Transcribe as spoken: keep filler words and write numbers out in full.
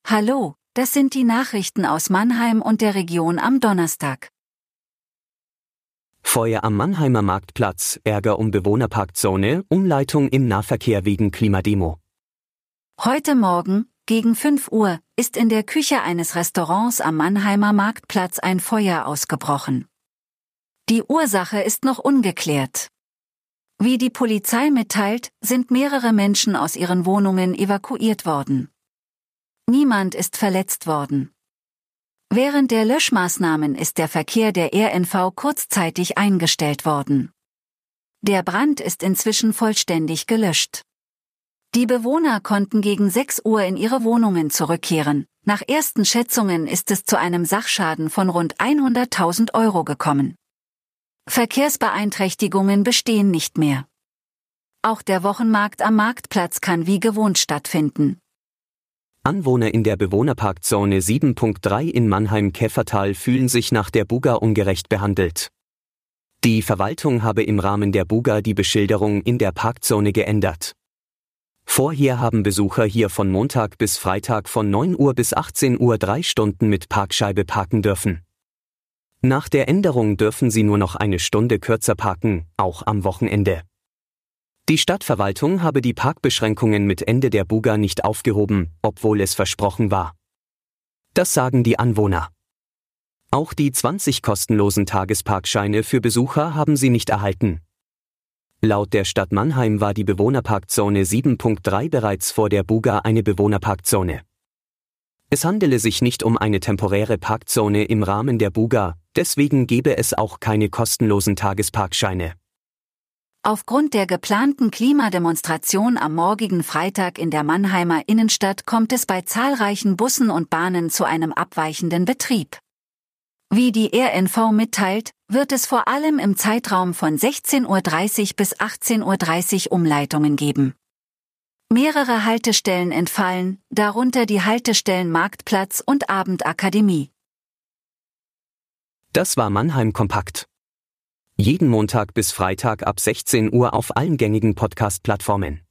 Hallo, das sind die Nachrichten aus Mannheim und der Region am Donnerstag. Feuer am Mannheimer Marktplatz, Ärger um Bewohnerparkzone, Umleitung im Nahverkehr wegen Klimademo. Heute Morgen, gegen fünf Uhr, ist in der Küche eines Restaurants am Mannheimer Marktplatz ein Feuer ausgebrochen. Die Ursache ist noch ungeklärt. Wie die Polizei mitteilt, sind mehrere Menschen aus ihren Wohnungen evakuiert worden. Niemand ist verletzt worden. Während der Löschmaßnahmen ist der Verkehr der R N V kurzzeitig eingestellt worden. Der Brand ist inzwischen vollständig gelöscht. Die Bewohner konnten gegen sechs Uhr in ihre Wohnungen zurückkehren. Nach ersten Schätzungen ist es zu einem Sachschaden von rund hunderttausend Euro gekommen. Verkehrsbeeinträchtigungen bestehen nicht mehr. Auch der Wochenmarkt am Marktplatz kann wie gewohnt stattfinden. Anwohner in der Bewohnerparkzone sieben Punkt drei in Mannheim-Käfertal fühlen sich nach der Buga ungerecht behandelt. Die Verwaltung habe im Rahmen der Buga die Beschilderung in der Parkzone geändert. Vorher haben Besucher hier von Montag bis Freitag von neun Uhr bis achtzehn Uhr drei Stunden mit Parkscheibe parken dürfen. Nach der Änderung dürfen sie nur noch eine Stunde kürzer parken, auch am Wochenende. Die Stadtverwaltung habe die Parkbeschränkungen mit Ende der Buga nicht aufgehoben, obwohl es versprochen war. Das sagen die Anwohner. Auch die zwanzig kostenlosen Tagesparkscheine für Besucher haben sie nicht erhalten. Laut der Stadt Mannheim war die Bewohnerparkzone sieben Punkt drei bereits vor der Buga eine Bewohnerparkzone. Es handele sich nicht um eine temporäre Parkzone im Rahmen der Buga, deswegen gebe es auch keine kostenlosen Tagesparkscheine. Aufgrund der geplanten Klimademonstration am morgigen Freitag in der Mannheimer Innenstadt kommt es bei zahlreichen Bussen und Bahnen zu einem abweichenden Betrieb. Wie die R N V mitteilt, wird es vor allem im Zeitraum von sechzehn Uhr dreißig bis achtzehn Uhr dreißig Umleitungen geben. Mehrere Haltestellen entfallen, darunter die Haltestellen Marktplatz und Abendakademie. Das war Mannheim Kompakt. Jeden Montag bis Freitag ab sechzehn Uhr auf allen gängigen Podcast-Plattformen.